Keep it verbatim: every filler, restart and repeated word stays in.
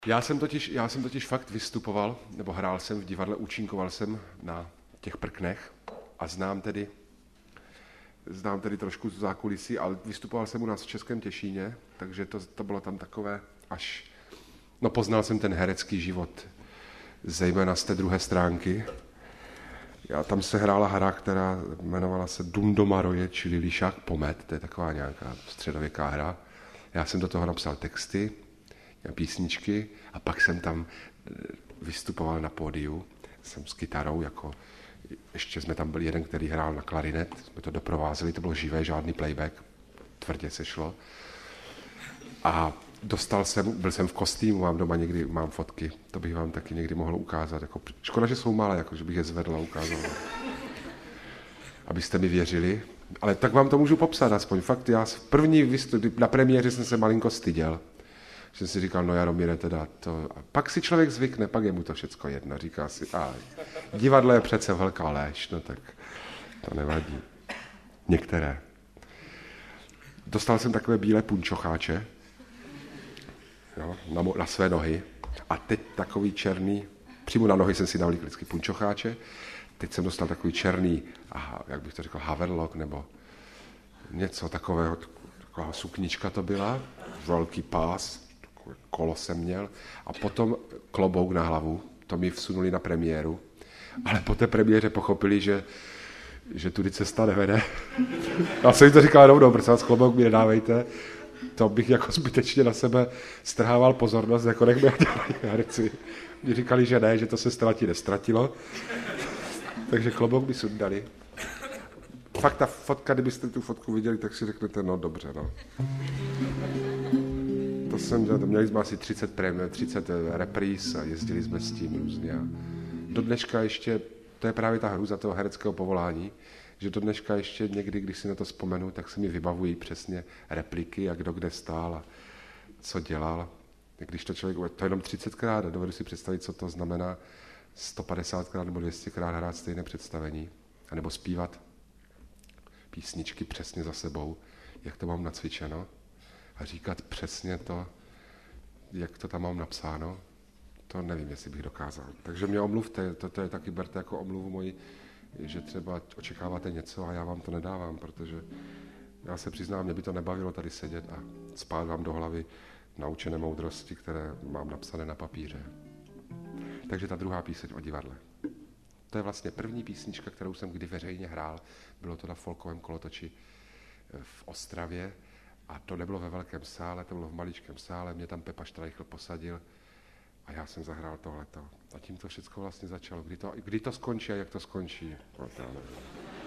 Já jsem totiž, já jsem totiž fakt vystupoval, nebo hrál jsem v divadle, účinkoval jsem na těch prknech a znám tedy, znám tedy trošku z zákulisí, ale vystupoval jsem u nás v Českém Těšíně, takže to, to bylo tam takové až... No poznal jsem ten herecký život, zejména z té druhé stránky. Já tam se hrála hra, která jmenovala se Dundomaroje, čili Lišák Pomet, to je taková nějaká středověká hra. Já jsem do toho napsal texty, písničky a pak jsem tam vystupoval na pódiu, jsem s kytarou, jako ještě jsme tam byli jeden, který hrál na klarinet, jsme to doprovázeli, to bylo živé, žádný playback, tvrdě se šlo. A dostal jsem, byl jsem v kostýmu, mám doma někdy, mám fotky, to bych vám taky někdy mohl ukázat. Jako, škoda, že jsou malé, jako, že bych je zvedl a ukázal. Abyste mi věřili. Ale tak vám to můžu popsat aspoň. Fakt, já v první vystup, na premiéře jsem se malinko styděl. Že jsem si říkal, no Jaromíre, teda to... A pak si člověk zvykne, pak je mu to všecko jedno. Říká si, a divadlo je přece velká léž, no tak to nevadí. Některé. Dostal jsem takové bílé punčocháče, jo, na, na své nohy. A teď takový černý, přímo na nohy jsem si navlíkl vždycky punčocháče. Teď jsem dostal takový černý, aha, jak bych to řekl, haverlock, nebo něco takového, taková suknička to byla, velký pás, kolo jsem měl a potom klobouk na hlavu, to mi vsunuli na premiéru, ale po té premiéře pochopili, že, že tudy cesta nevede. Já jsem jim to říkal rovnou, prosím vás, klobouk mi nedávejte, to bych jako zbytečně na sebe strhával pozornost, jako nech mě dělají herci. Mě říkali, že ne, že to se ztratí nestratilo, takže klobouk mi sundali. Fakt ta fotka, kdybyste tu fotku viděli, tak si řeknete, no dobře, no. To jsem dělal, měli jsme asi třicet, prém, třicet repríz a jezdili jsme s tím různě. Do dneška ještě, to je právě ta hruza toho hereckého povolání, že do dneška ještě někdy, když si na to vzpomenu, tak se mi vybavují přesně repliky a kdo kde stál a co dělal. Když to člověk, to jenom třicetkrát, dovedu si představit, co to znamená sto padesátkrát nebo dvě stě krát hrát stejné představení, anebo zpívat písničky přesně za sebou, jak to mám nacvičeno, a říkat přesně to, jak to tam mám napsáno, to nevím, jestli bych dokázal. Takže mě omluvte, to, to je taky berte jako omluvu moji, že třeba očekáváte něco a já vám to nedávám, protože já se přiznám, mě by to nebavilo tady sedět a spát vám do hlavy naučené moudrosti, které mám napsané na papíře. Takže ta druhá píseň o divadle. To je vlastně první písnička, kterou jsem kdy veřejně hrál. Bylo to na folkovém kolotoči v Ostravě a to nebylo ve velkém sále, to bylo v maličkém sále, mě tam Pepa Štrajchl posadil a já jsem zahrál tohleto. A tím to všechno vlastně začalo. Kdy to, kdy to skončí a jak to skončí? No, to